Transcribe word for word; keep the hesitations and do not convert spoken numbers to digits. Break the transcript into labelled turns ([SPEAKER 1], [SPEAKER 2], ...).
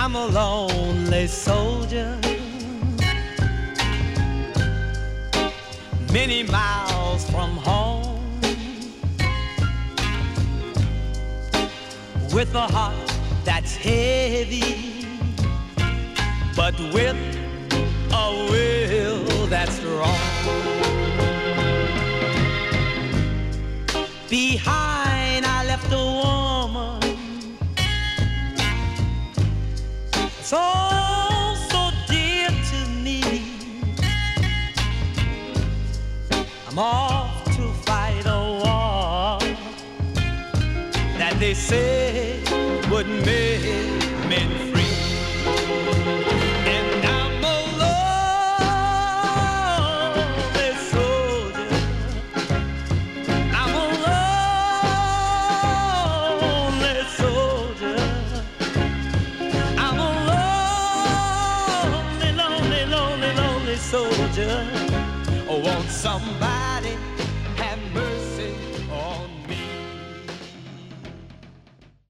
[SPEAKER 1] I'm a lonely soldier, many miles from home, with a heart that's heavy, but with a will that's strong. Behind I left a woman so, so dear to me. I'm off to fight a war that they say would make men free. And I'm a lonely soldier. I'm a lonely soldier. I'm a lonely, lonely, lonely, lonely soldier. I want somebody